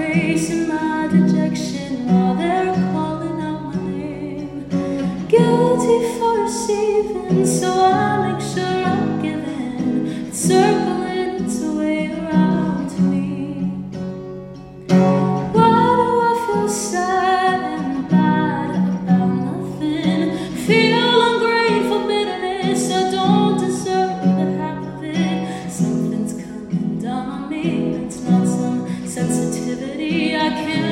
grace in my dejection while they're calling out my name. Guilty for receiving, so I make sure I'm giving. It's circling its way around to me. Why do I feel sad and bad about nothing? Feel ungrateful bitterness, I don't deserve the half of it. Something's coming down on me, it's not some sensitivity I can't